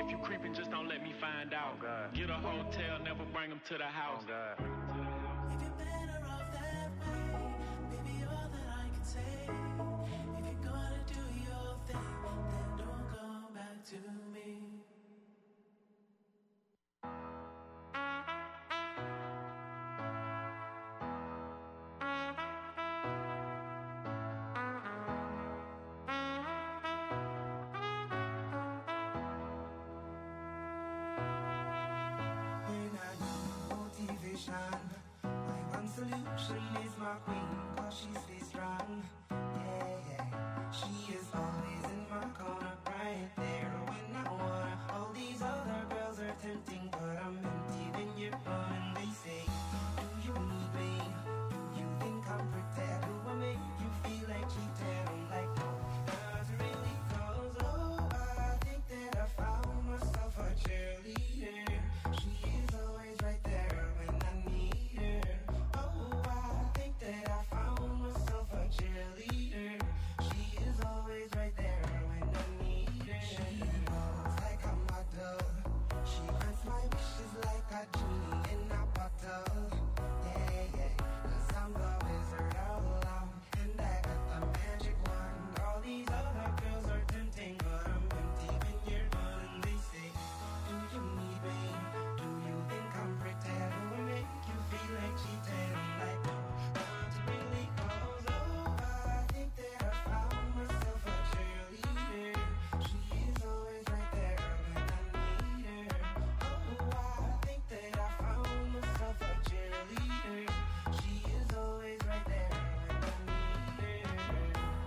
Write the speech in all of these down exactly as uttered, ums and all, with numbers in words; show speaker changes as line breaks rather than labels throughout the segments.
If you creeping, just don't let me find out.
Oh, God.
Get a hotel, never bring them to the house.
Oh, God.
If you're better off that way, baby, all that I can say. If you're gonna do your thing, then don't come back to me.
My one solution is my queen, cause she stays strong. Yeah, yeah. She is always in my corner, right there when I wanna. All these other girls are tempting, but I'm empty when you're gone. And they say, do you need me? Do you think I'm pretend? Do I make you feel like cheating? I'm like, no, not really, cause oh, I think that I found myself a cheerleader. She is always right there when I need her. Oh, I think that I found myself a cheerleader. She is always right there when I need her. She knows like a model. She grants my wishes like a genie in a bottle. Yeah, yeah, cause I'm the wizard all along, and I got the magic wand. All these other girls are tempting, but I'm empty when you're gone. And they say, do you need me? Do you think I'm pretend? Do I make you feel like cheating? I'm like, no, not really, cause oh, I think that I found myself a cheerleader. She is always right there when I need her. Oh, I think that I found myself a cheerleader. She is always right there when I need her.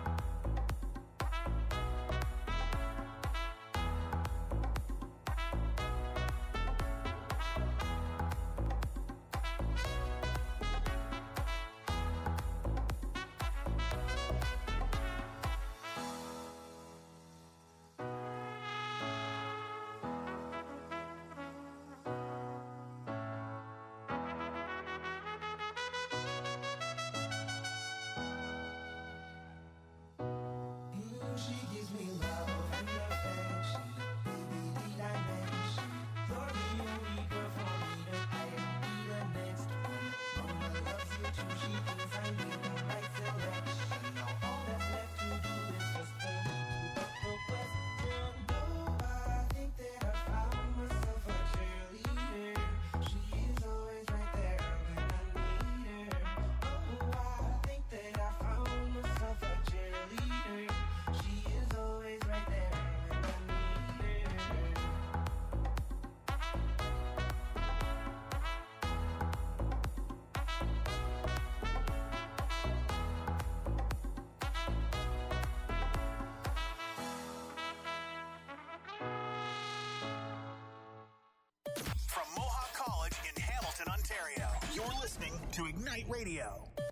Mm, she gives me love and affection, baby, need I mention? You're the only girl for me to I be the next one. Mama loves you too, she thinks I made the right selection. Now all that's left to do is just the the question. Oh, I think that I found myself a cheerleader. She is always right there when I need her. Oh, I think that I found myself a cheerleader. She is always right there when I need her.
From Mohawk College in Hamilton, Ontario, you're listening to Ignite Radio.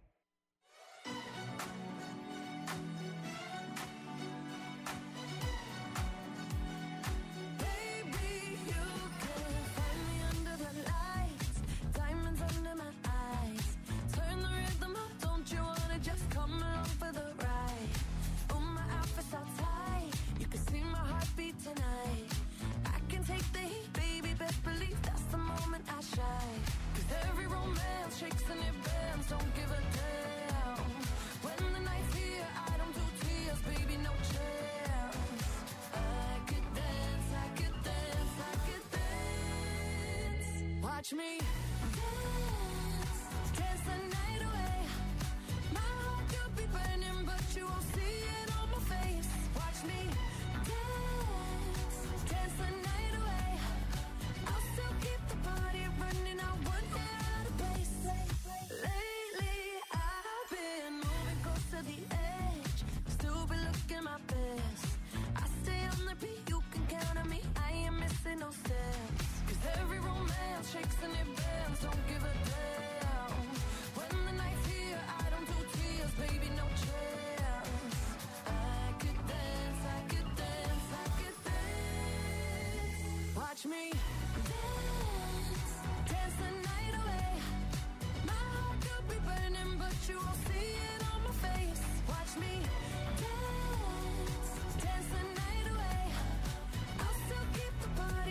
Baby, you can find me under the lights, diamonds under my eyes. Turn the rhythm up, don't you wanna just come along for the ride? Oh, my outfit's all tight, you can see my heartbeat tonight. I can take the heat, baby, best believe that's the moment I shine. Cause every romance shakes and it bends, don't give a damn. When the night's here, I don't do tears, baby, no chance. I could dance, I could dance, I could dance. Watch me dance, dance the night away. My heart could be burning, but you won't see it on my face. Watch me dance, dance the night away. I'll still keep the party running, I won't get out of place. Lately, I've been moving close to the edge, still be looking my best. I stay on the beat, you can count on me, I ain't missing no steps. Cause every romance shakes and it bends, don't give a damn. When the night's here, I don't do tears, baby, no chance. I could dance, I could dance, I could dance. Watch me dance, dance the night away. My heart could be burning, but you won't see it on my face. Watch me dance, dance the night away. I'll still keep the party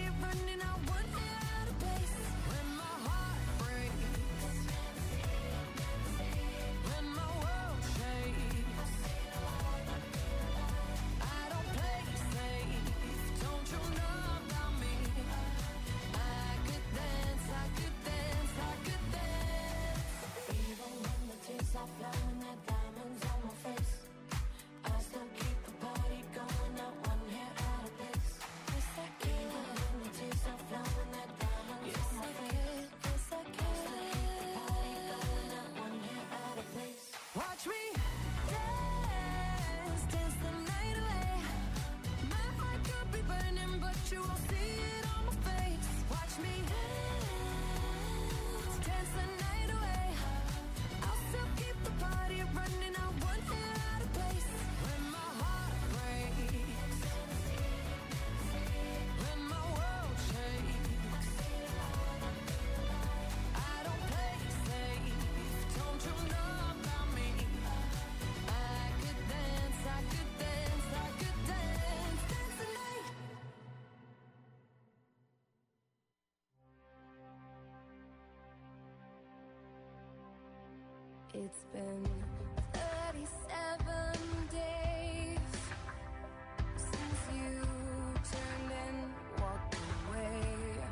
It's been thirty-seven days since you turned and walked away.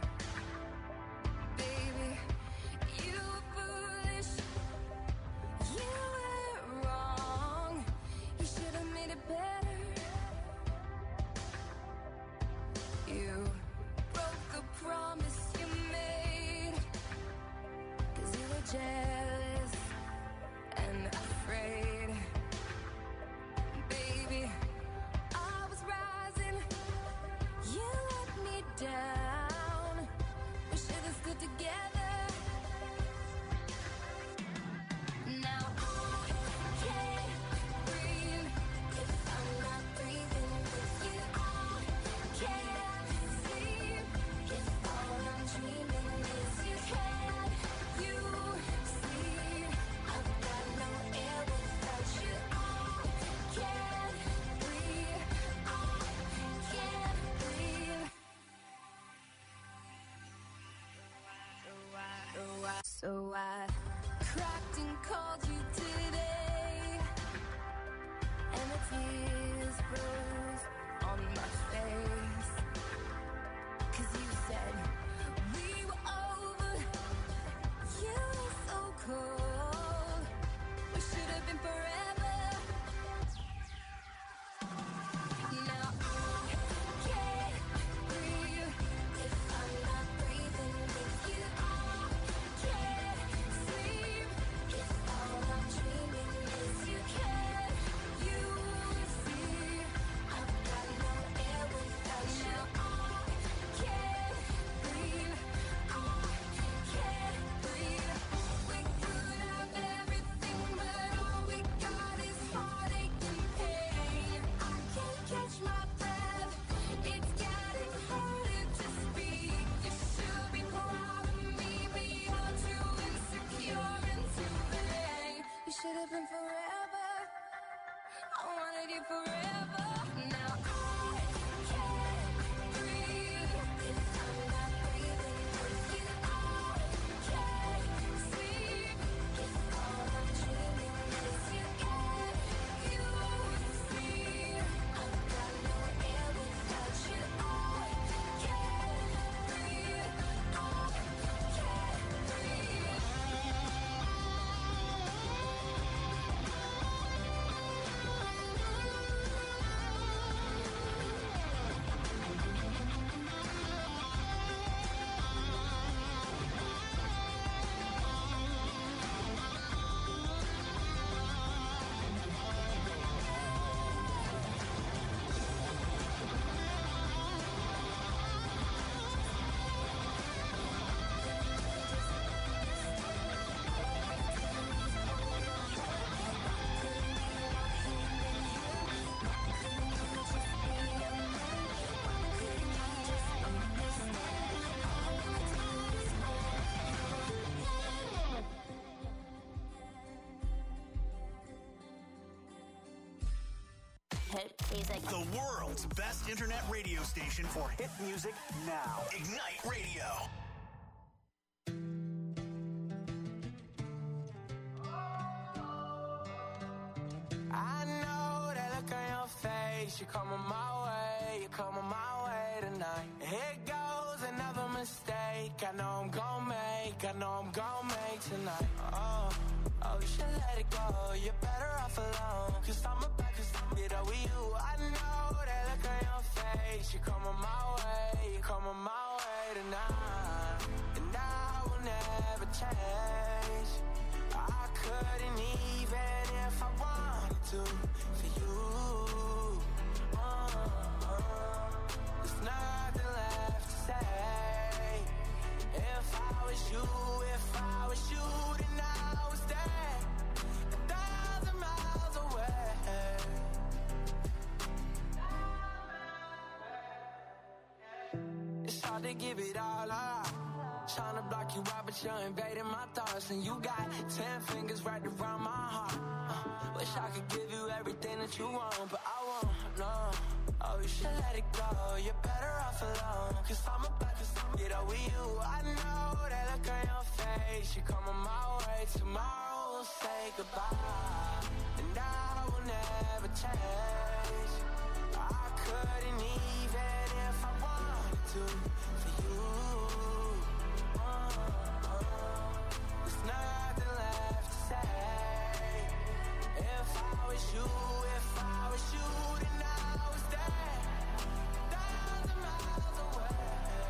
Baby, you were foolish. You were wrong. You should have made it better. You broke the promise you made, 'cause you were jealous and afraid. Baby, I was rising, you let me down. We should have stood together. Now I can't breathe if I'm not breathing with you. I can't sleep if all I'm dreaming is you. Can't you see I've got no air without you? I can't breathe. I can't breathe. So I cracked and called you today, and the tears froze on my face. 'Cause you said we were over. You were so cold. We should have been forever. Now I can't breathe if I'm not breathing with you. I can't sleep if all I'm dreaming is you. Can't you see I've got no air without you? I can't breathe. I can't breathe. We could have everything, but all we got is heartache and pain. I can't catch my breath. It's getting harder to speak. You should be proud of me, but you're too insecure and too vain. You should have been forever. I wanted you forever. Now I can't breathe if I'm not breathing with you. I can't sleep if all I'm dreaming is you. Can't you see I've got no air without you? I can't breathe. I can't breathe.
Hit music.
The world's best internet radio station for hit music now. Ignite Radio.
I know that look on your face. You're coming my way. You're coming my way tonight. Here goes another mistake. I know I'm gonna make. I know I'm gonna make tonight. Oh, oh, you should let it go. You're better off alone. Cause I'm about to get up with you. I know that look on your face. You're coming my way. You're coming my way tonight. And I will never change. I couldn't even if I wanted to for you. Uh, uh, there's nothing left to say. If I was you, if I was you, then I would stay a thousand miles away. It's hard to give it all up. Trying to block you out, but you're invading my thoughts. And you got ten fingers right around my heart. uh, Wish I could give you everything that you want, but I won't, no. Oh, you should let it go. You're better off alone. Cause I'm about to get up with you. I know that look on your face. You're coming my way tomorrow will say goodbye, and I will never change. I couldn't even if I wanted to for you. Uh, uh, there's nothing left to say. If I was you, if I was you, then I was there, thousand miles away.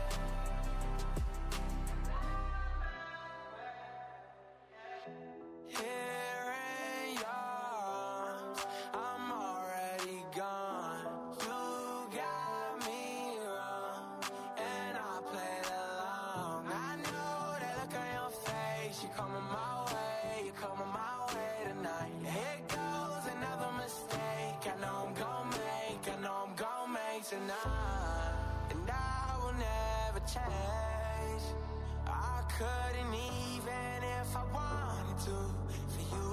Here in your arms, I'm already gone. You got me wrong, and I played along. I know that look on your face. You're coming my way, you're coming my way tonight. Here goes another mistake. I know I'm gon' make, I know I'm gon' make tonight, and I will never change. I couldn't even if I wanted to for you.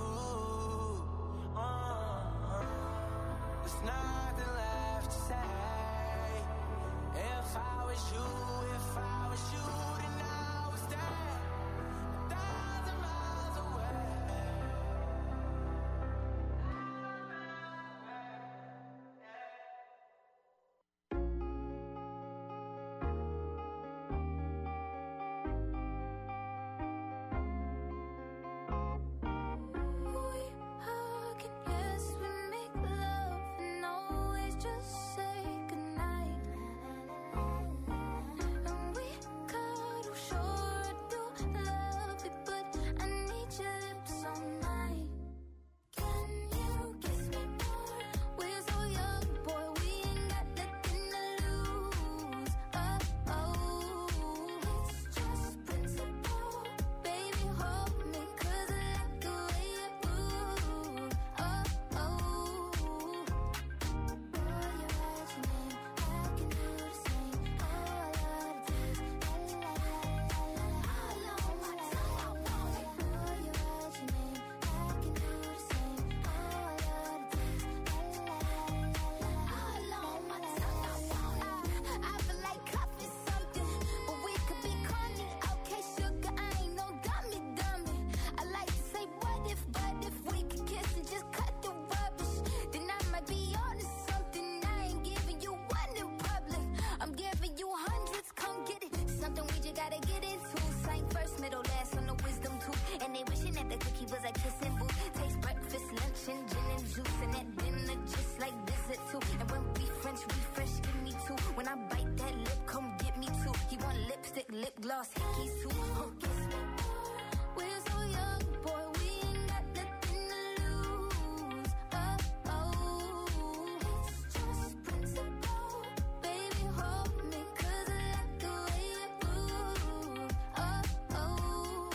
Uh, there's nothing left to say. If I was you, if I was you, then I was there, a thousand miles away.
We hug and yes, we make love and always just say goodnight. And we cuddle, sure I do love it, but I need your lips all night. Can you kiss me more? We're so young, boy, we ain't got nothing to lose. Oh, oh, it's just principle. Baby, hold me, 'cause I like the way you move. Oh, oh, boy, you write your name, I can do the same. Oh, I love the taste, la la la la la la. All on my tongue, I want it. Boy, you write your name, I can do the same. Oh, I love the taste, la la la la la. All on my tongue, I want it. I feel like coffee something, but we could be corny. Okay, sugar, I ain't no dummy, dummy. I like to say what if, but if we could kiss and just cut the rubbish, then I might be on to something. I ain't giving you one in public, I'm giving you hundreds. Come get it, something we just gotta get into. Same first, middle, last on the wisdom tooth. And they wishing that the cookie was a kissing booth. Taste breakfast, lunch, and gin and juice, and at dinner just like dessert too. And when we French refresh, give me two. When I bite that lip, come get me two. He want lipstick, lip gloss, hickeys too. Oh, kiss me more. We're so young, boy, we ain't got nothing to lose. Oh, oh, it's just principle. Baby, hold me, 'cause I like the way you move. Oh, oh,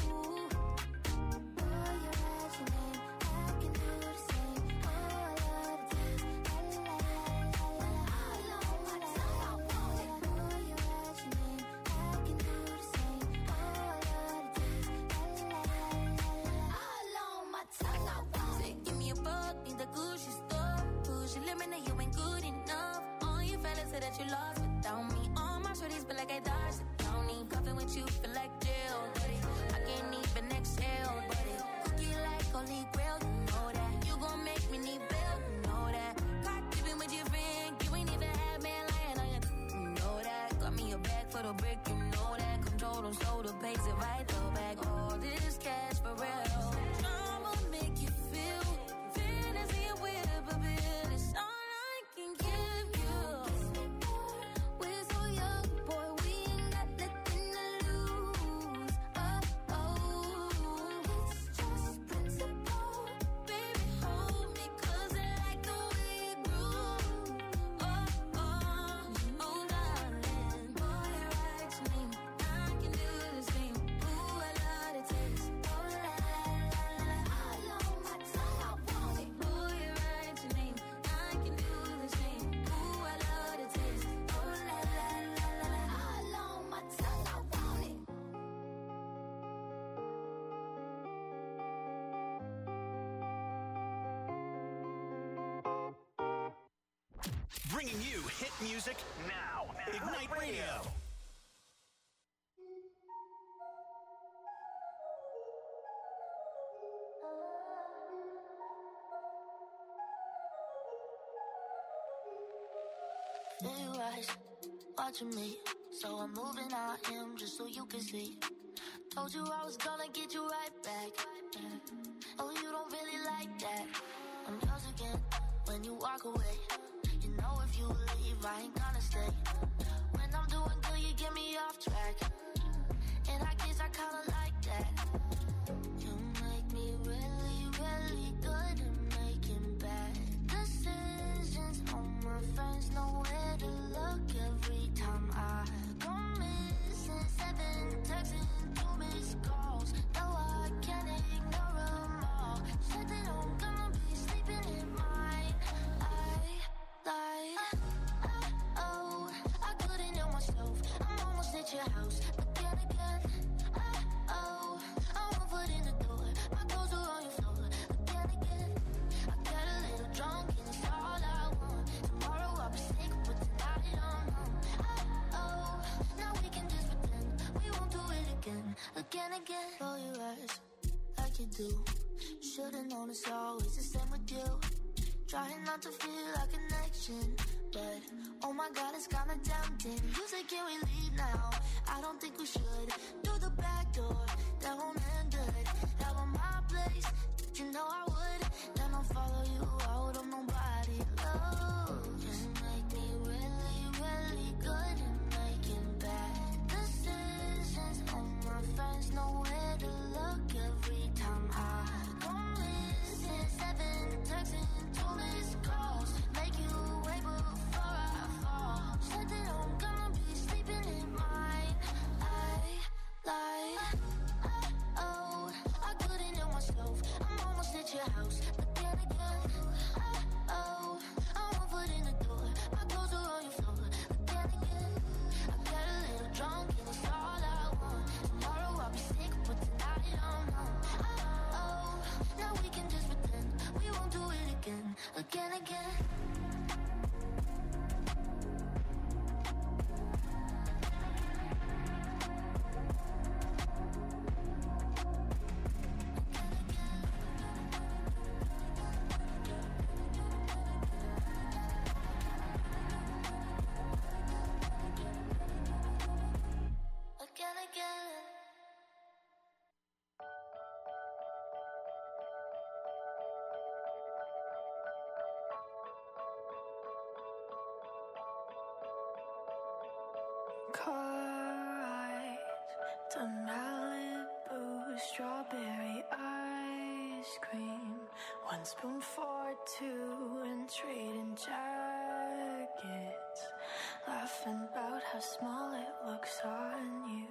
boy, you write your name, I can do the same. Oh, I love the taste, la la la la la. All on my tongue, I want it. Boy, you write your name, I can do the same. Oh, I love the taste, la la la la la. All on my tongue, I want it. Give me a buck in the Gucci store. Push your limit, now you ain't good enough. All you fellas say that you lost without me. All my shorties feel like I dodged the county. Cuffing with you feel like jail, buddy. I can't even exhale, buddy. Cookie like holy grail, you know that. You gon' make me need bail, you know that. Got keeping with your friend, you ain't even have man lying on you, you know that. Got me a bag for the brick, you know that. Control them, slow the pace, it right the back. All this cash for real. I'ma make you feel fantasy and whip a bit. It's all I can give you. We're so young, boy, we ain't got nothing to lose. Oh, oh, it's just principle. Baby, hold me, 'cause I like the way you groove. Oh, oh, oh, darling. Boy, you write your name, I can do the same. Ooh, I love the taste. Oh, la la la la la. All on my tongue, I want it. Boy, you write your name, I can do the same. Ooh, I love the taste. Oh, la la la la la. All on my tongue, I want it.
Bringing you hit music now. Ignite Radio.
Oh,
in your eyes, watching me. So I'm moving on him just so you can see. Told you I was gonna get you right back. Oh, you don't really like that. I'm yours again when you walk away. You know if you leave, I ain't gonna stay. When I'm doing good, you get me off track. And I guess I kinda like that. You make me really, really good at making bad decisions. All my friends know where to look every time I go missing. Seven texts and two missed calls. No, I can't ignore them all. Said that I'm gonna be sleeping in mine. I lied. Oh, I couldn't help myself. I'm almost at your house, but then again, oh, I won't put in the door. My clothes are on your floor, but then again, I got a little drunk and it's all I want. Tomorrow I'll be sick, but tonight I'm home. Oh, now we can just pretend we won't do it again, again, again. Roll your eyes like you do. Should've known it's always the same with you. Trying not to feel a connection, but oh my God, it's kinda tempting. You say, can we leave now? I don't think we should. Through the back door, that won't end good. Out on my place, you know I would. Then I'll follow you out of nobody. Oh, you make me really, really good at making bad decisions. All my friends know where to look every time I go missing. Seven texts and two missed calls. Make you wait before I fall. Said that I'm gonna be sleeping in mine. I lied. Oh, I couldn't help myself. I'm almost at your house, but then again, oh, I won't put in the door. My clothes are on your floor, but then again, I got a little drunk and it's all I want. Tomorrow I'll be sick, but tonight I'm home. Oh, now we can just pretend we won't do it again, again, again. Again, again.
Car eyes, the Malibu strawberry ice cream. One spoon for two and trading jackets. Laughing about how small it looks on you.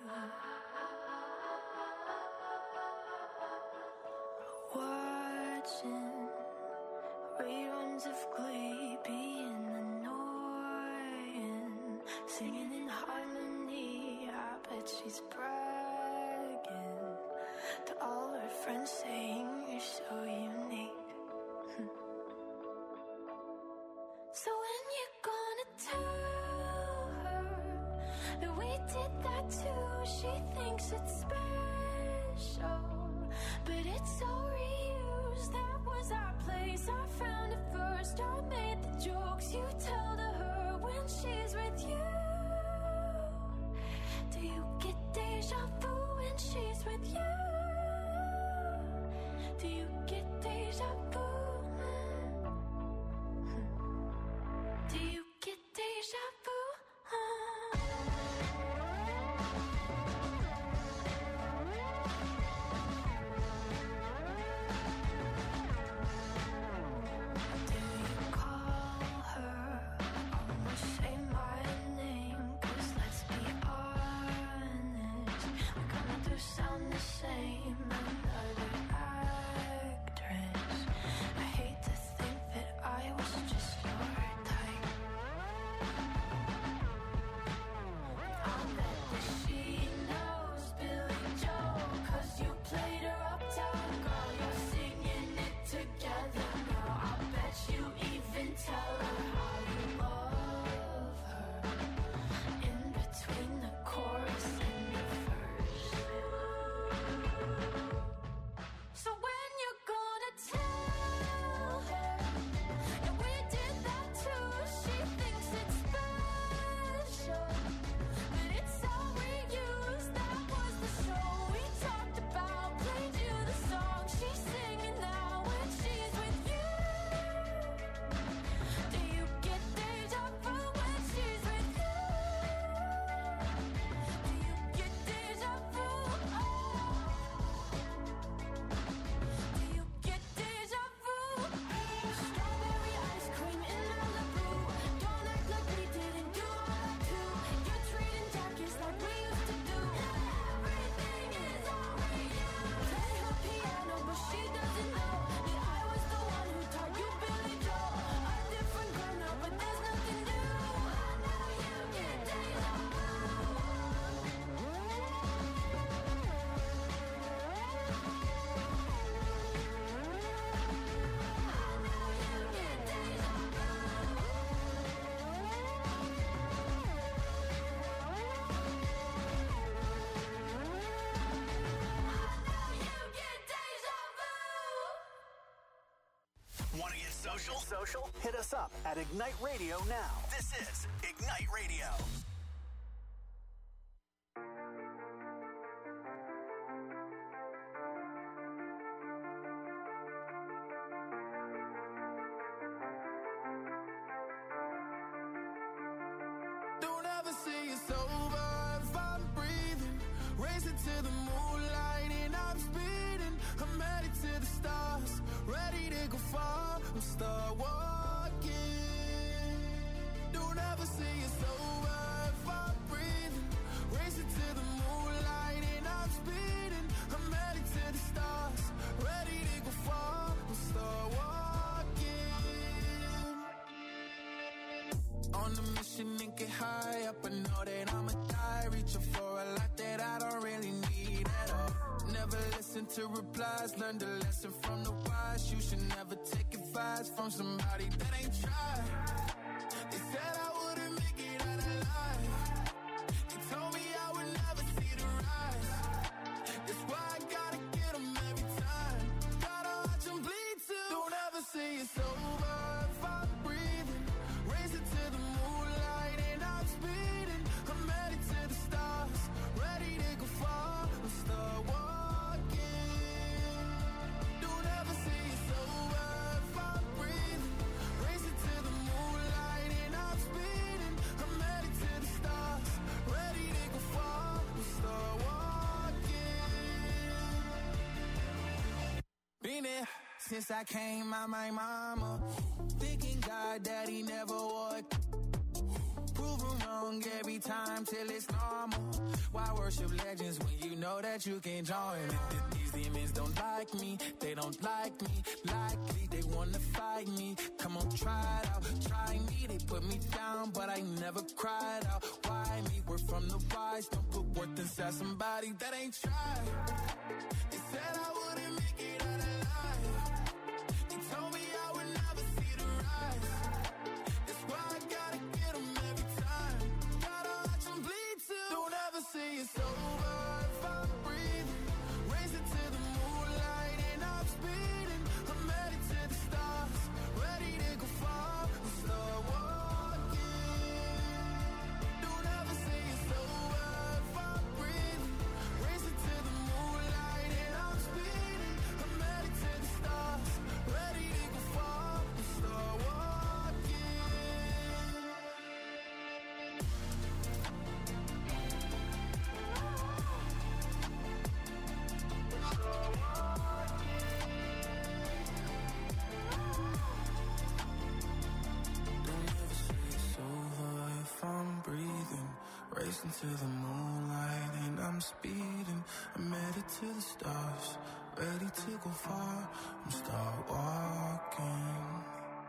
Watching reruns of Glee being annoying. Singing in harmony, I bet she's bragging to all her friends, saying you're so unique. So when you gonna tell her that we did that too? She thinks it's special, but it's so reused. That was our place, I found it first. I made the jokes you tell to her when she's with you. Do you get deja vu when she's with you? Do you get deja vu? Do you get deja vu? Do you call her? Almost say my name, 'cause let's be honest, we kinda do sound the same. Another actress. I hate to think that I was just your type. I bet that she knows Billy Joel, 'cause you played her uptown girl. You're singing it together now. I bet you even tell her how you love her in between the chorus and the verse.
Social? Social? Hit us up at Ignite Radio now. This is Ignite Radio.
Don't ever say it's over if I'm breathing. Racing to the moonlight and I'm speeding. I'm headed to the stars, ready to go far. I'm start walking. Don't ever say it's over if I'm breathing. Racing to the moonlight and I'm speeding. I'm headed to the stars, ready to go far. I'm start walking. On a mission and get high up, I know that I'ma die. Reaching for a lot that I don't really need at all. Never listen to replies, learn the lesson from the wise. You should never take advice from somebody that ain't tried. They said I wouldn't make it out alive. They told me I would never see the rise. That's why I gotta get them every time. Gotta watch them bleed too. Don't ever say it's over if I'm breathing. Racing to the moonlight and I'm speeding. I'm headed to the stars, ready to go far. I'm start walking. Don't ever say it's over if I'm breathing. Racing to the moonlight and I'm speeding. I'm headed to the stars, ready to go far. I'm start walking. Been there since I came out my mama. Thinking God that he never would. Proven wrong every time till it's normal. Why worship legends when you know that you can join? These demons don't like me, they don't like me. Likely they wanna fight me. Come on, try it out, try me. They put me down, but I never cried out. Why me? We're from the wise. Don't put worth inside somebody that ain't tried. They said I wouldn't make it out alive. They told me I would never see the rise. That's why I gotta get them every time. Gotta watch them bleed too. Don't ever say it's over if I'm breathing. Racing to the moonlight and I'm speeding. I'm headed to the stars, ready to go far. I'm start walking. Don't ever say it's over if I'm breathing. Racing to the moonlight and I'm speeding. I'm headed to the stars, ready to go far. I'm start walking. Don't ever say it's over if I'm breathing. Racing to the moonlight and I'm speeding. I'm headed to the stars, ready to go far. I'm start walking.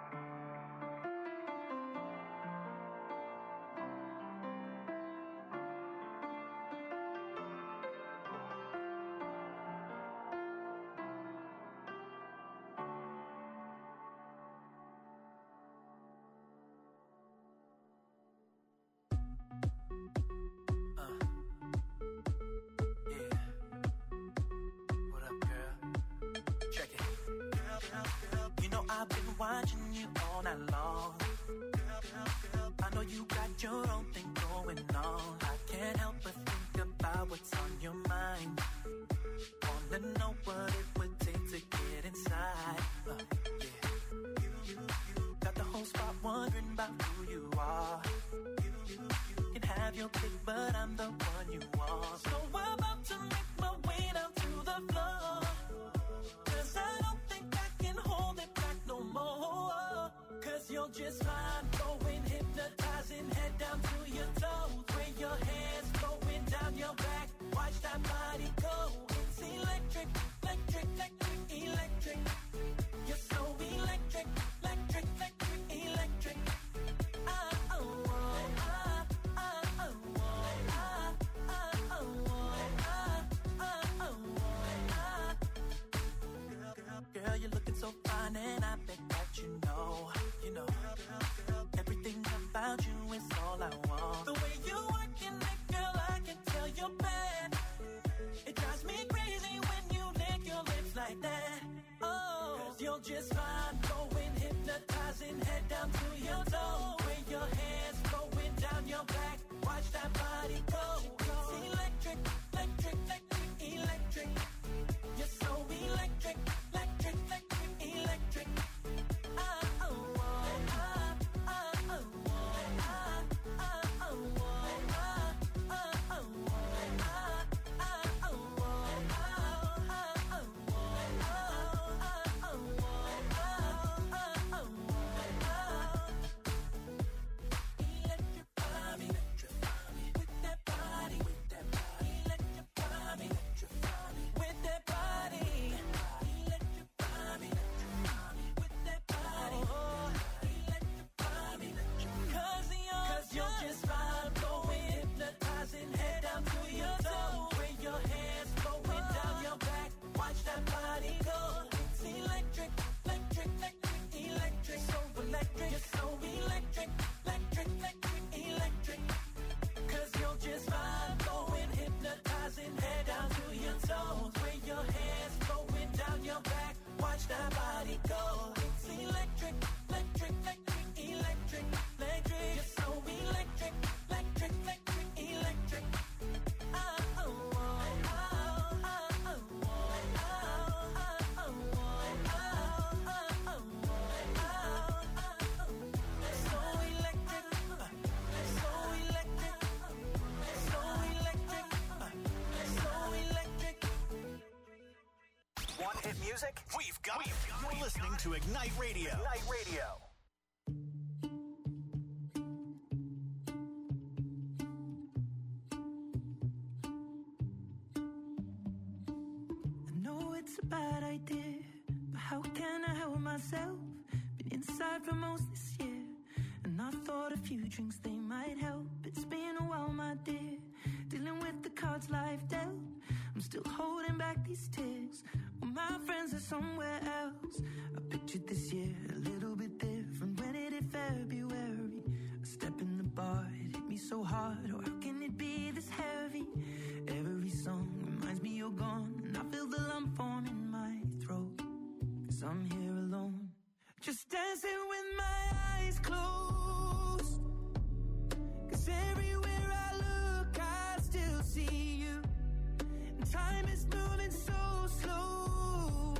What up, girl? Check it. You know I've been watching you all night long. I know you got your own thing going on. I can't help but think about what's on your mind. Wanna know what it would take to get inside. Uh, yeah. Got the whole spot wondering about who you are. Can have your pick, but I'm the one you want. So I'm about to make my way down to the floor. Cause I don't think I can hold it back no more. Cause you're just fine, going hypnotizing, head down to your toes. Where your hands flowing down your back, watch that body go. It's electric, electric, electric, electric. You're so electric, electric, electric, electric. Ah, oh, oh, ah, ah, oh, oh, ah, ah, oh, oh, ah, ah, oh, ah. Girl, you're looking so fine and I bet that you know, you know, everything about you is all I want. The way you working it, girl, I can tell you're bad. It drives me crazy when you lick your lips like that. Oh, cause you're just fine, going hypnotizing.
music? We've got it. You're listening to Ignite Radio. Ignite Radio.
I know it's a bad idea, but how can I help myself? Been inside for most this year, and I thought a few drinks they might help. It's been a while, my dear, dealing with the cards life dealt. I'm still holding back these tears. Well, my friends are somewhere else. I pictured this year a little bit different. When it hit February, a step in the bar, it hit me so hard. Oh, how can it be this heavy? Every song reminds me you're gone, and I feel the lump form in my throat. Cause I'm here alone, just dancing with my eyes closed. Cause everywhere I look, I still see you. And time is moving so slow,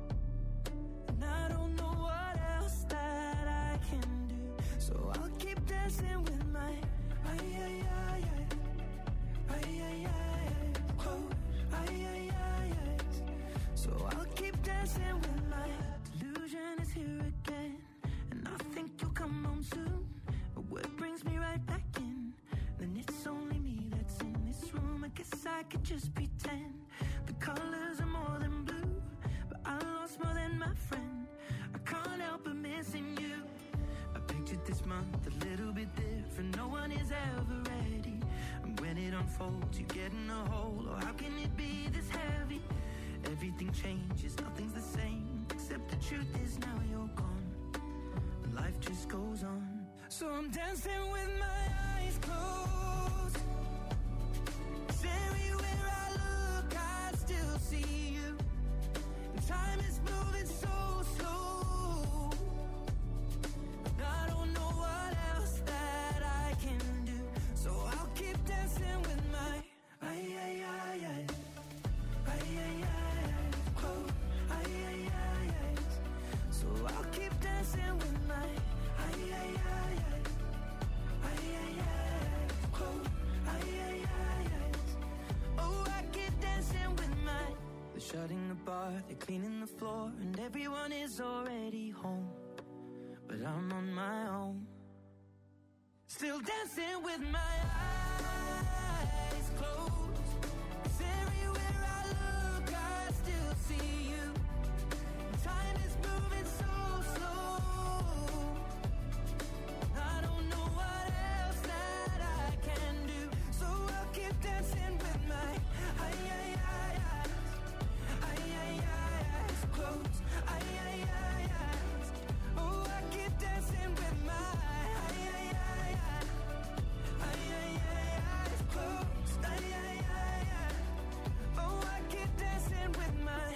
and I don't know what else that I can do. So I'll keep dancing with my ay ay ay ay ay ay ay close ay ay ay ay. So I'll keep dancing with my delusion is here again, and I think you'll come home soon. But what brings me right back in? Then it's only me that's in this room. I guess I could just pretend the colors are more than blue, but I lost more than my friend. I can't help but missing you. I pictured this month a little bit different. No one is ever ready, and when it unfolds, you get in a hole. Or how can it be this heavy? Everything changes, nothing's the same, except the truth is now you're gone, and life just goes on. So I'm dancing with my eyes closed. 'Cause everywhere I look, I still see you. And time is moving so slow, and I don't know what else that I can do. So I'll keep dancing with my ay ay ay ay ay ay ay close ay ay ay ay. So I'll keep dancing with my ay ay ay ay ay ay ay close ay ay ay ay. Oh, I keep dancing with my. They're shutting the bar, they're cleaning the floor, and everyone is already home, but I'm on my own, still dancing with my eyes closed. 'Cause everywhere I look, I still see you. Time is moving so slow, I don't know what else that I can do. So I'll keep dancing with my ay ay ay ay ay ay ay eyes closed ay ay ay ay. Oh, I keep dancing with my ay ay ay ay ay ay ay eyes closed ay ay ay ay. Oh, I keep dancing with my.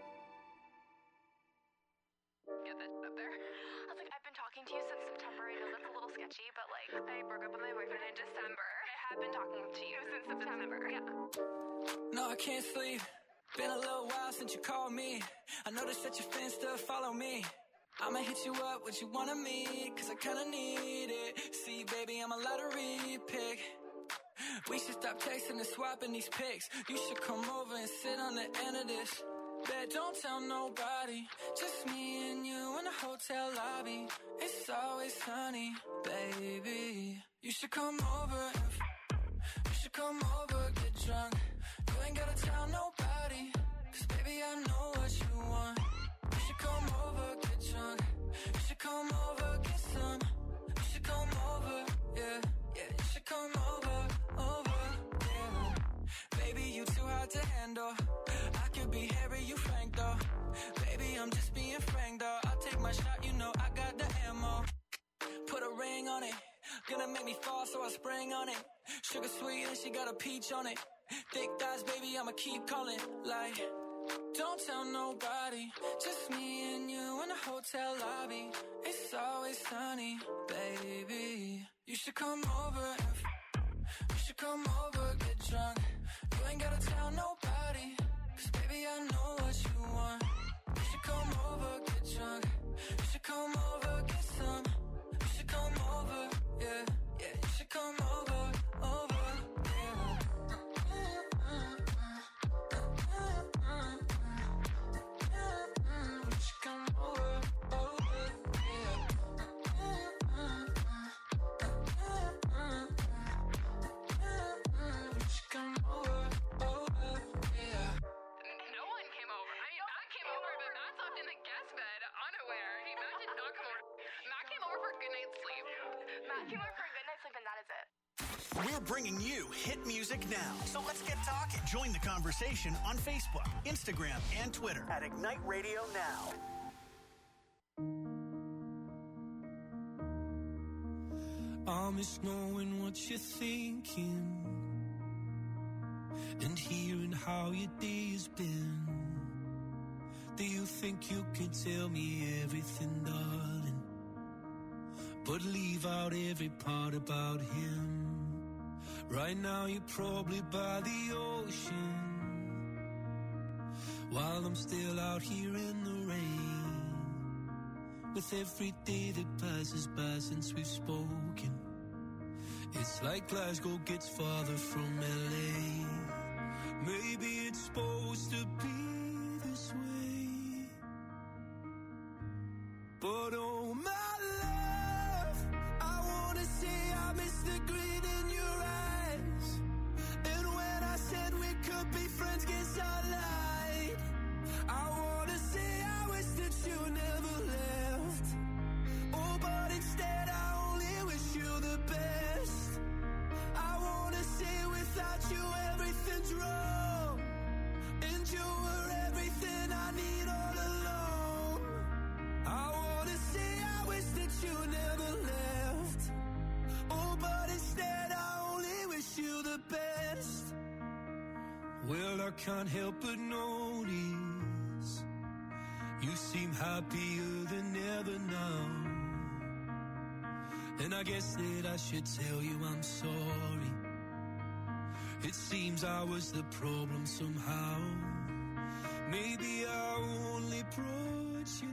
Get that up there. I was like, I've been talking to you since September. I know that's a little sketchy, but like, I broke up with my boyfriend in December. I have been talking to you since September. Yeah.
No, I can't sleep. Been a little while since you called me. I noticed that your fans still follow me. I'ma hit you up, what you wanna meet, cause I kinda need it. See, baby, I'm a lottery pick. We should stop texting and swapping these pics. You should come over and sit on the end of this. Bet don't tell nobody, just me and you in the hotel lobby. It's always sunny, baby. You should come over and f- you should come over, get drunk. You ain't gotta tell nobody, cause baby I know what you want. You should come over, get drunk. You should come over, get some. You should come over, yeah, yeah. You should come over, over, yeah. Baby, you too hard to handle. I could be Harry, you Frank though. Baby, I'm just being frank though. I'll take my shot, you know I got the ammo. Put a ring on it, gonna make me fall, so I spring on it. Sugar sweet and she got a peach on it. Thick thighs, baby, I'ma keep calling. Like, don't tell nobody, just me and you in the hotel lobby. It's always sunny, baby. You should come over and f- you should come over, get drunk. You ain't gotta tell nobody, cause baby I know what you want. You should come over, get drunk. You should come over, get some. You should come over, yeah, yeah. You should come over, over, yeah.
looking for a good night's sleep, and that is it.
We're bringing you hit music now. So let's get talking. Join the conversation on Facebook, Instagram, and Twitter at Ignite Radio Now.
I miss knowing what you're thinking and hearing how your day has been. Do you think you can tell me everything, darling, but leave out every part about him? Right now you're probably by the ocean, while I'm still out here in the rain. With every day that passes by since we've spoken, it's like Glasgow gets farther from L A. Maybe it's supposed to be this way, but oh my love, I wanna say I miss the grin in your eyes. And when I said we could be friends, guess I lied. I wanna say I wish that you never left. Oh, but instead I only wish you the best. I wanna say without you everything's wrong, and you were everything I need all along. I wanna say I wish that you never left. Oh, but instead I only wish you the best. Well, I can't help but notice you seem happier than ever now. And I guess that I should tell you I'm sorry. It seems I was the problem somehow. Maybe I only brought you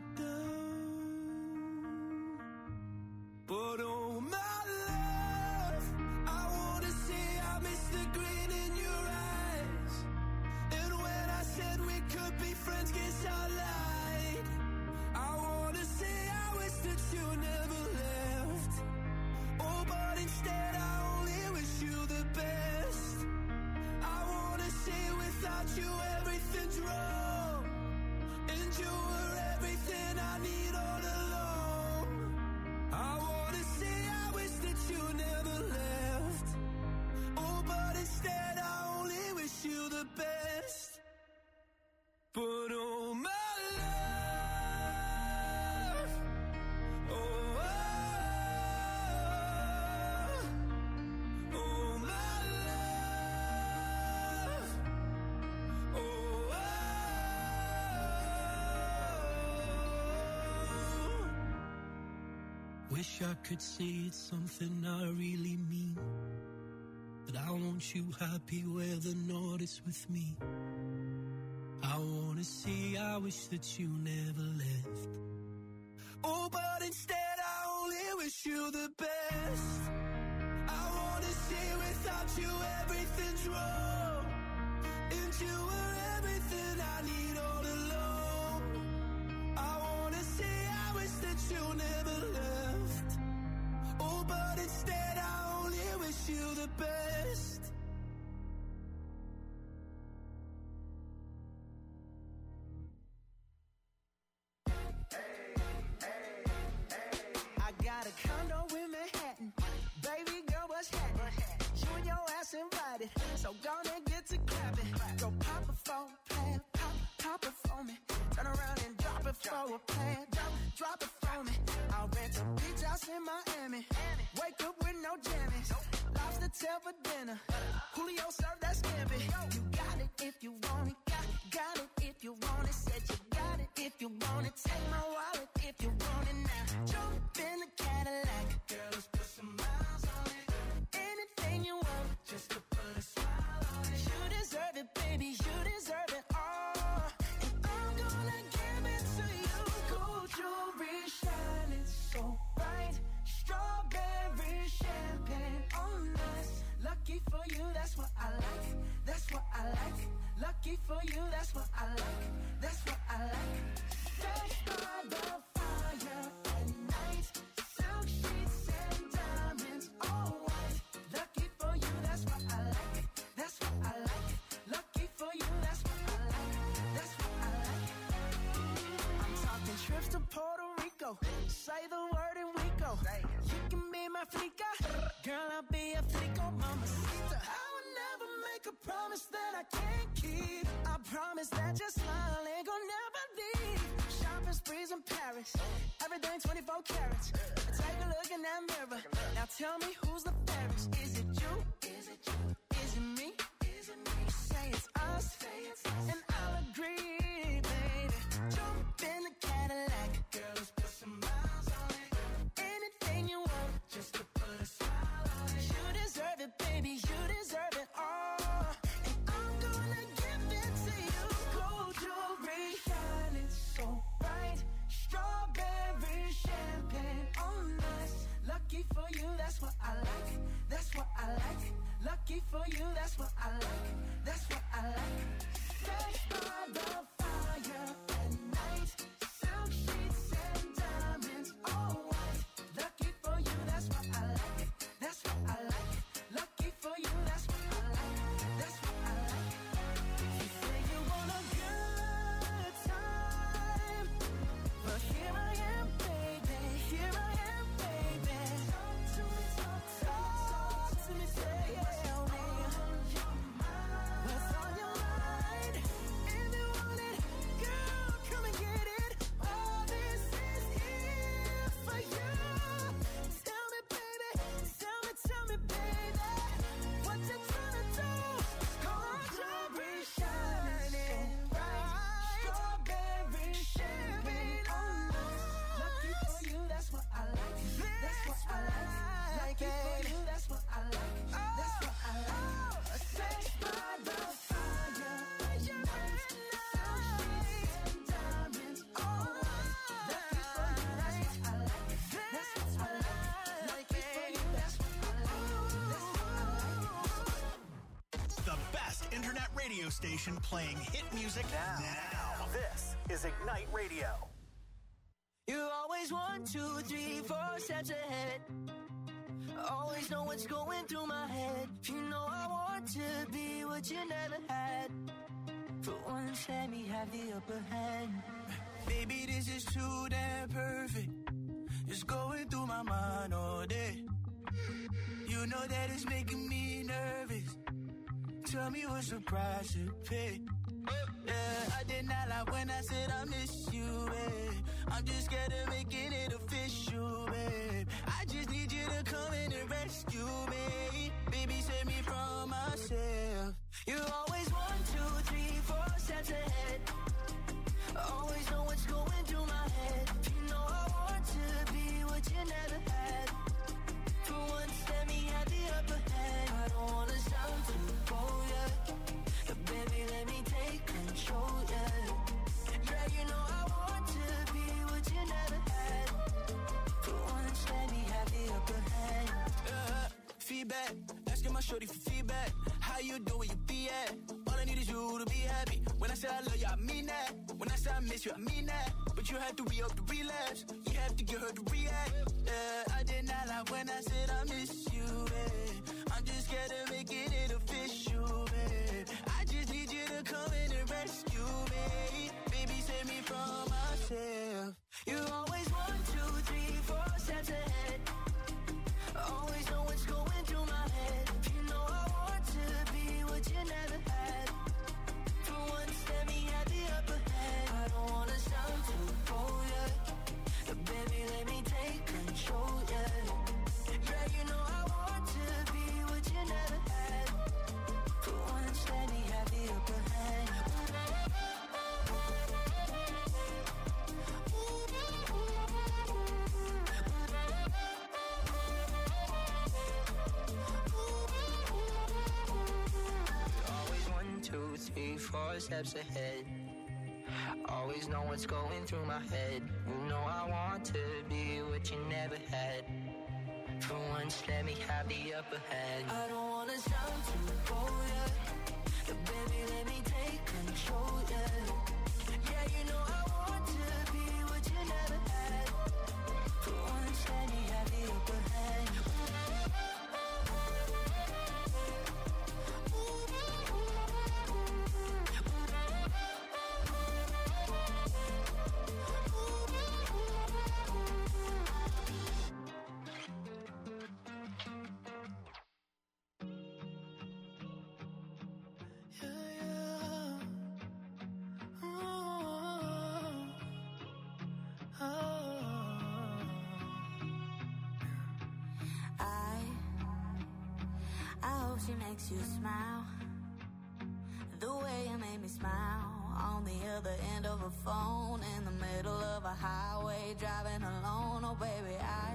down. But oh my love, I wanna say I miss the grin in your eyes. And when I said we could be friends, guess I lied. I wanna say I wish that you never left. Oh, but instead I only wish you the best. I wanna say without you everything's wrong, and you were everything I need all along. I wanna say I wish that you never left. Oh, but instead I only wish you the best. But oh my love, oh, oh, oh my love, oh, oh. Wish I could say it's something I really mean, that I want you happy where the north is with me. I wanna say I wish that you never left. Oh, but instead I only wish you the best. I wanna say without you everything's wrong, and you were everything I need all along. I wanna say I wish that you never left. Oh, but instead I only wish you the best. I got a condo in Manhattan. Baby girl, what's happening? You and your ass invited, so gonna get to clapping. Go pop it for a plan, pop, pop it for me. Turn around and drop it for a plan, drop, drop it for me. I'll rent a beach house in Miami. Wake up with no jammies. Lobster tail for dinner. Julio served that scampi. You got it if you want it. Got, got it if you want it. Said you got it if you want it. Take my wallet if you want it now. Jump in the Cadillac. Girl, let's put some miles on it. Anything you want, just to put a smile on it. You deserve it, baby. You deserve it all. And I'm gonna give it to you. Gold jewelry shining so bright. Strawberry champagne on us. Lucky for you, that's what I like. That's what I like. Lucky for you, that's what I like. That's what I like. Touched by the fire at night. Silk sheets and diamonds, all white. Lucky for you, that's what I like. That's what I like. Lucky for you, that's what I like. That's what I like. I'm talking trips to Puerto Rico. Say the word and we go. You can be my flica. Girl, I'll be a flico, mamacita. I would never make a promise that I can't keep. I promise that your smile ain't gonna never leave. Shopping sprees in Paris, everything twenty-four carats. Take a look in that mirror. Now tell me who's the fairest? Is it you? Is it you? Is it me? Is it me? Say it's us, and I'll agree, baby. Jump in the Cadillac, girl, let's put some miles on it. Anything you want, just to put a smile on it. You deserve it, baby, you deserve it all. And I'm gonna give it to you. Gold jewelry, shining so bright. Strawberry champagne on us. Lucky for you, that's what I like. That's what I like. Lucky for you, that's what I like. That's what I like. Fresh by the fire at night. Silk sheets and diamonds, all white. Lucky for you, that's what I like. That's what I like. Lucky for you, that's what I like. That's what I like. You say you want a good time, but here I am, baby. Here I am, baby. Talk to me, talk, talk to me, say yeah. What's on your mind? If you want it, girl, come and get it. All this is here for you. Tell me, baby, tell me, tell me, baby, what you tryna do? Gold jewelry shining bright, strawberry champagne on us. Lucky for you, that's what I like. That's what I like. Lucky for you, that's what I like. That's what I like. Sex by the fire, night, silk sheets and diamonds, all white. Lucky for you, that's what I like. That's what I like. Lucky for you, that's what I like. That's what I like.
The best internet radio station playing hit music now. now. This is Ignite Radio.
You always one, two, three, four steps ahead. Always know what's going through my head. You know I want to be what you never had. For once, let me have the upper hand.
Baby, this is too damn perfect. It's going through my mind all day. You know that it's making me nervous. Tell me what's the price to pay. Yeah, I did not lie when I said I miss you, babe. I'm just scared of making it official, babe. I just need you to come in and rescue me. Baby, save me from myself.
You always one, two, three, four steps ahead. Always know what's going through my head. You know I want to be what you never had. For once, let me have the upper hand. I don't wanna sound too bold, yeah. But baby, let me take control, yeah. Yeah, you know I want to be what you never had. For once, let me have the upper hand.
Uh, feedback, asking my shorty for feedback. How you doing, you be at? All I need is you to be happy. When I say I love you, I mean that. When I say I miss you, I mean that. But you have to re-up the relapse. You have to get her to react. Yeah, I did not lie when I said I miss you, babe. I'm just scared of making it official, babe. I just need you to come in and rescue me. Baby, save me from myself.
You always one, two, three, four steps ahead. Always know what's going through my head. You know I want to be what you never had. For once, let me have the upper hand. I don't wanna sound too bold, yeah. But baby, let me take control, yeah. Yeah, you know I want to be what you never had. For once, let me have the upper hand.
Always one, two, three, four steps ahead. Always know what's going through my head. You know I want to be what you never had. For once, let me have the upper hand.
I don't wanna sound too bold, yeah. But baby, let me take control, yeah. Yeah, you know I want to be what you never had. For once, let me have the upper hand.
makes you smile. The way you made me smile. On the other end of a phone, in the middle of a highway, driving alone. Oh baby, I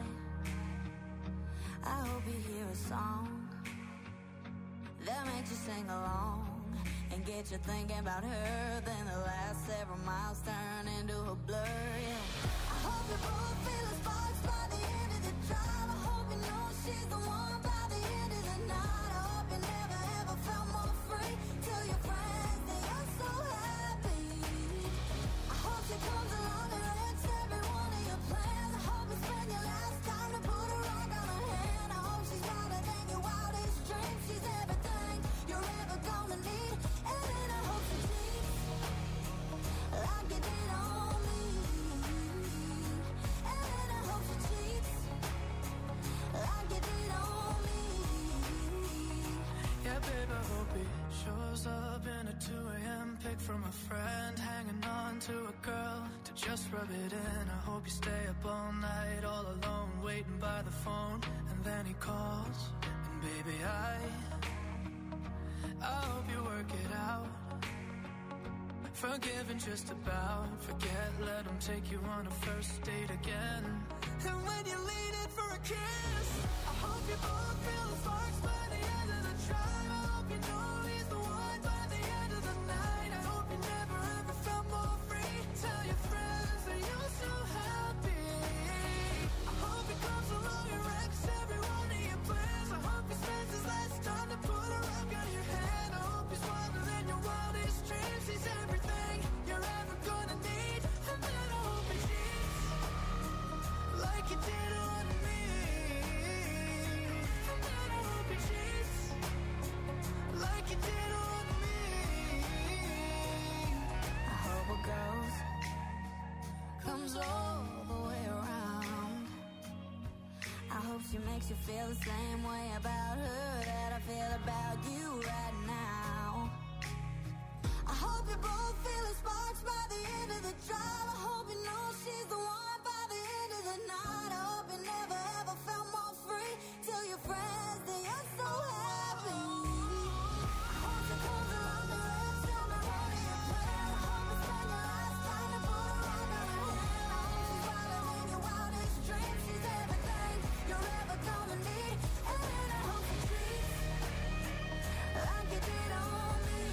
I hope you hear a song that makes you sing along and get you thinking about her. Then the last several miles turn into a blur, yeah. I hope you both feel the sparks by the end of the drive. I hope you know she's the one by the end of the night. I hope you never ever felt more free. Tell your friends that you're so happy. I hope she comes along and wrecks every one of your plans. I hope you spend your last time to put a rock on her hand. I hope she's brighter than your wildest dreams. She's everything you're ever gonna need. And then I hope she cheats like you did on me. And then I hope she cheats like you did on me.
Yeah, babe, I hope he shows up in a two a.m. pic from a friend, hanging on to a girl to just rub it in. I hope you stay up all night, all alone, waiting by the phone, and then he calls, and baby, I I hope you work it out. Forgiving just about, forget, let him take you on a first date again. And when you lean in for a kiss, I hope you both feel the sparks by the end of the drive. I hope you know he's the one by the end of the night. I hope you never ever felt more free. Tell your friends that you're so happy. I hope he comes along and wrecks every one of your plans. I hope he spends his last time to put a rock on your hand. I hope he's wilder than your wildest dreams. He's everything you're ever gonna need. And then I hope he cheats like you did on me. And then I hope he cheats like you did on me.
I hope it goes, comes all the way around. I hope she makes you feel the same way about her that I feel about you right now. I hope you both feel the sparks by the end of the drive. I hope you know she's the one by the end of the night. I hope you never ever felt more free. Tell your friends that you're so happy. I hope she comes along and wrecks every one of your plans. I hope you spend your last time to put a rock on her hand. I hope she's wilder than your wildest dreams. She's everything you're ever gonna need. And then I hope she treats like you did on me.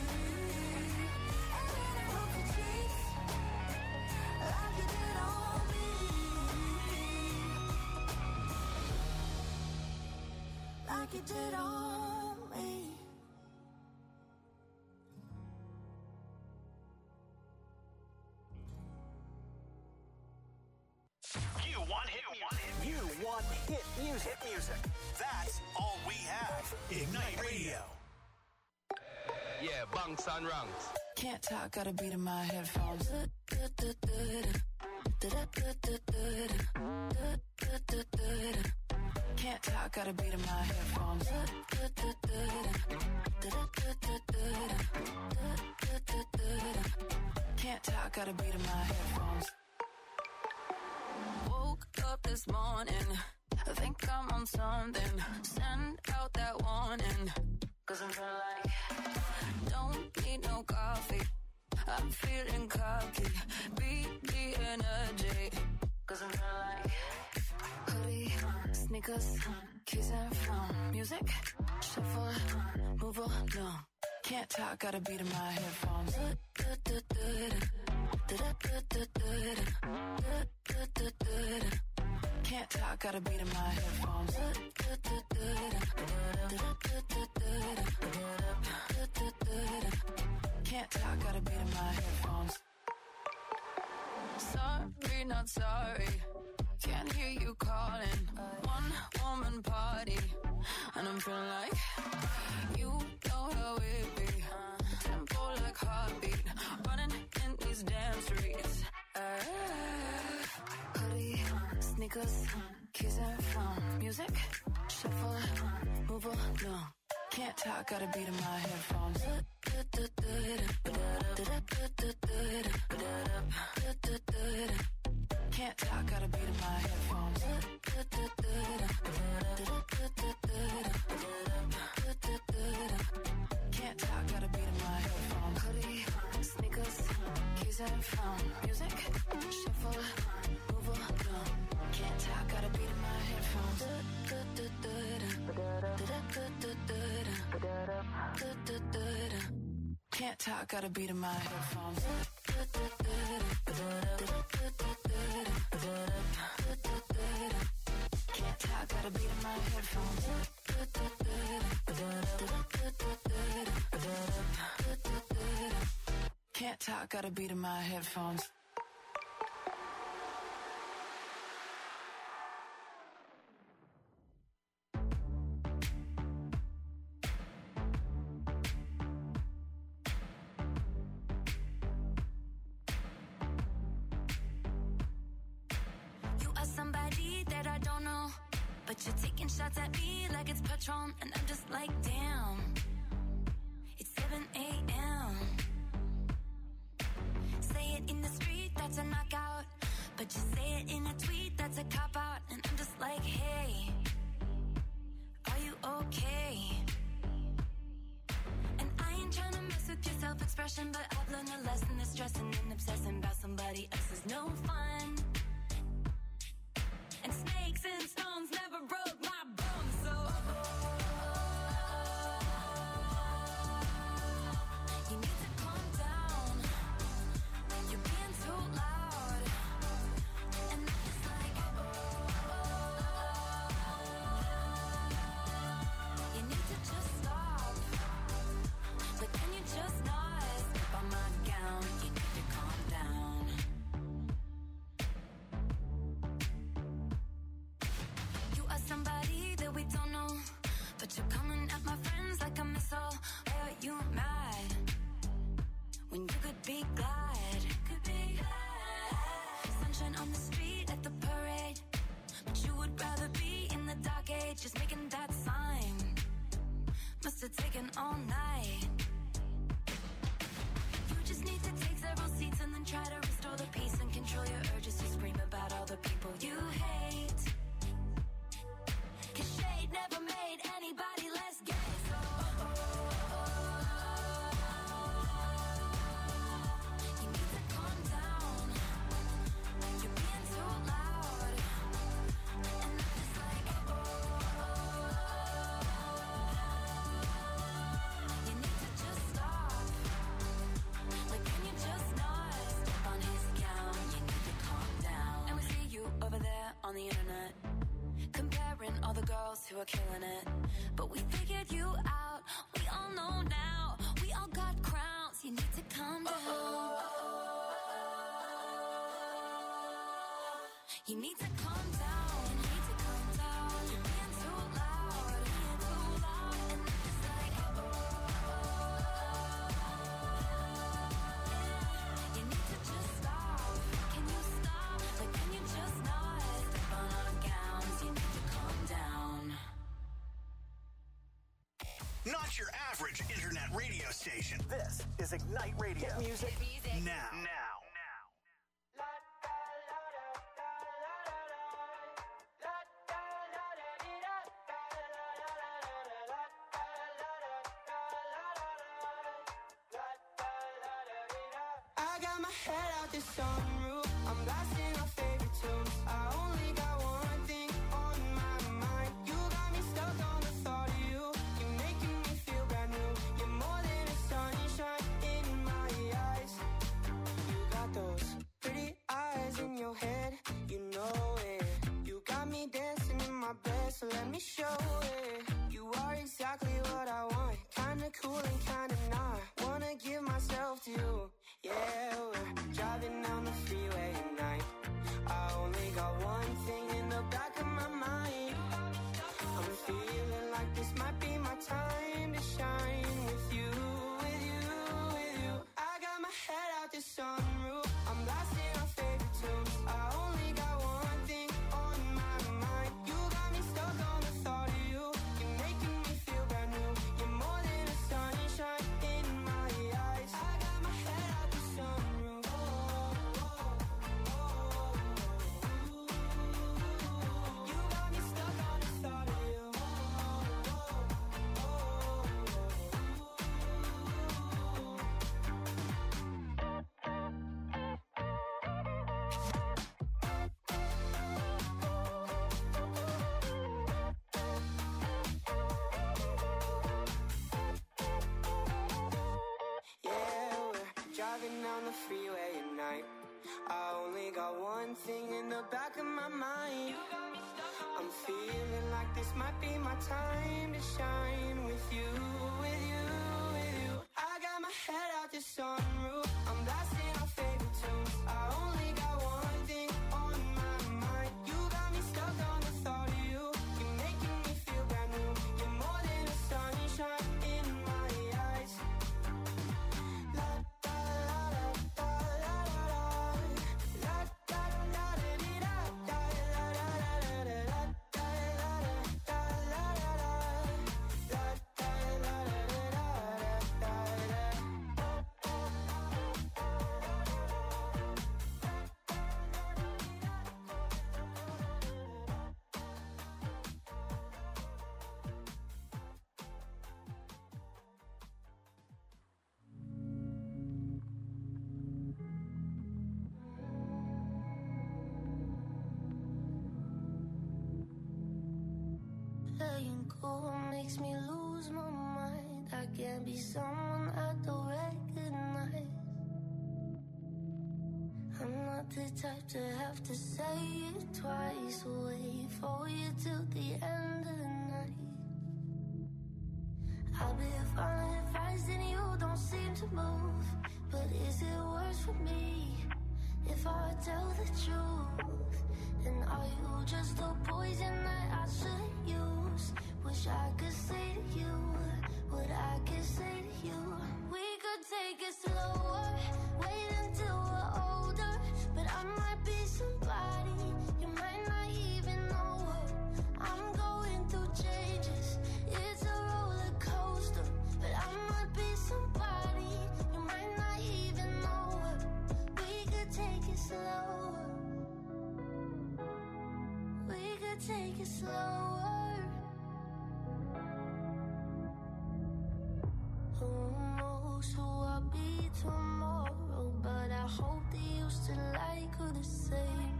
And then I hope she treats like you did on me. Like you did on me.
You want hit music. You want hit music. Hit music. That's all we have. Ignite Radio.
Yeah, bunks and ranks.
Can't talk, got a beat in my headphones. Can't talk, got a beat in my headphones. Can't talk, got a beat in my headphones. Woke up this morning, I think I'm on something. Send out that warning, cause I'm feeling like don't need no coffee. I'm feeling cocky, beat the energy, cause I'm feeling like hoodie, sneakers, keys and phone, music, shuffle, move along. Can't talk, got a beat in my headphones. Can't talk, got a beat in my headphones. Can't talk, got a beat in my headphones. Sorry, not sorry. Can't hear you calling. One woman party, and I'm feeling like you know how it be. Tempo like heartbeat, running in these damn streets. Uh, hoodie, sneakers, keys and phone, music, shuffle, move along. Can't talk, got a beat in my headphones. Can't talk, got a beat in my headphones. headphone. Music, shuffle, move along. Can't talk, got a beat in my headphones. Can't talk, got a beat in my headphones. Can't talk, got a beat in my headphones. Can't talk, got a beat in my headphones.
You are somebody that I don't know, but you're taking shots at me like it's Patron, and I'm just like, damn. It's seven a.m. Say it in the street, that's a knockout. But you say it in a tweet, that's a cop-out. And I'm just like, hey, are you okay? And I ain't trying to mess with your self-expression, but I've learned a lesson that stressing and obsessing about somebody else is no fun. And snakes and stones never broke my bones, so you need to calm down. You're being too loud. And I'm just like, you need to just stop. But can you just not step on my gown? You need to calm down. You are somebody that we don't know, but you're coming at my friends like a missile. Why are you mad when you could be glad? Could be glad. Sunshine on the street at the parade, but you would rather be in the dark age, just making that sign. Must have taken all night. You just need to take several seats and then try to restore the peace and control your urges to scream about all the people you hate. Cause shade never made anybody less gay, so you need to calm down. You're being too loud. And I'm just like, you need to just stop. Like, can you just not step on his gown? You need to calm down. And we see you over there on the internet, comparing all the girls who are killing it. But we figured you out. We all know now. We all got crowns. You need to calm down. You need to calm down. You need to calm down. You're being too loud. Being too loud. And I'm just like, you need to just stop. Can you stop? Like, can you just not step on our gowns? You need to calm down.
Not your average internet radio station. This is Ignite Radio.
Hit music.
Now. Now.
I got my head out the sunroof. I'm blasting our favorite tunes. I only got one thing on my mind. You got me stuck on the thought of you. You're making me feel brand new. You're more than a sunshine in my eyes. You got those pretty eyes in your head. You know it. You got me dancing in my bed, so let me show it. You are exactly what I want. Kinda cool and kinda not. Wanna give myself to you. Yeah, we're driving down the freeway at night.
freeway at night. I only got one thing in the back of my mind. I'm feeling like this might be my time to shine with you, with you, with you. I got my head out the sunroof, I'm blasting our favorite tunes. I only got one thing on my mind. You got me stuck on the thought of you. You're making me feel brand new. You're more than a sunshine in my eyes. La da la da la la la da da da da da da da da
Playing cool makes me lose my mind. I can't be someone I don't recognize. I'm not the type to have to say it twice. Wait for you till the end of the night. I'll be following advice and you don't seem to move. But is it worse for me if I tell the truth? And are you just a poison that I shouldn't use? Wish I could say to you what I could say to you. We could take it slower, wait until we're older. But I might be somebody you might not even know her. I'm going through changes, it's a roller coaster. But I might be somebody you might not even know her. We could take it slower, we could take it slower. Who knows who I'll be tomorrow? But I hope that you still like her the same.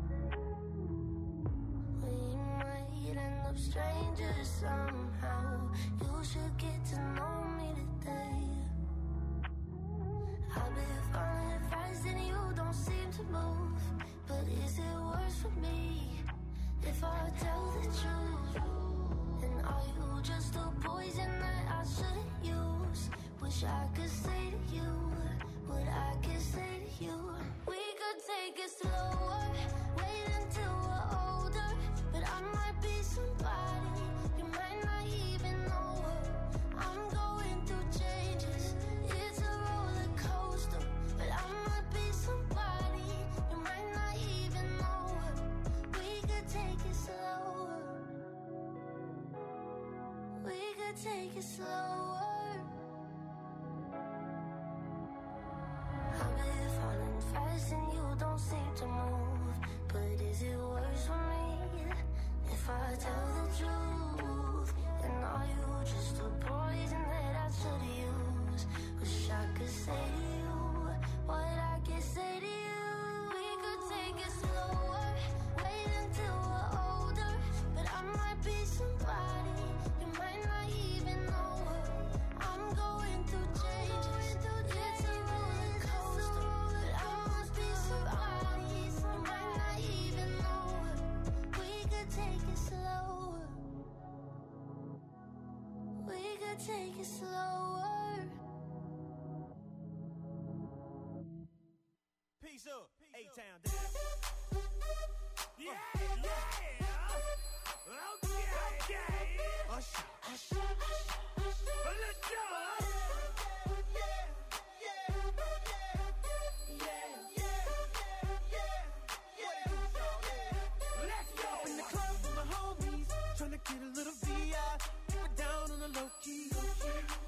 We might end up strangers somehow. You should get to know me today. I've been following advice and you don't seem to move. But is it worse for me if I tell the truth? And are you just a poison that I shouldn't use? Wish I could say to you what I could say to you. We could take it slower, wait until we're older. But I might be somebody you might not even know her. I'm going through changes, it's a roller coaster. But I might be somebody you might not even know her. We could take it slower, we could take it slower. I've been falling fast and you don't seem to move. But is it worse for me if I tell the truth? And are you just a poison that I should use? Wish I could say to you what I could say to you. We could take it slower, wait until we're older. But I might be somebody you might not even know her. I'm going through changes, it's a roller coaster. But I must be somebody you might not even know her. We could take it slower, we could take it slower.
Peace up, A-Town.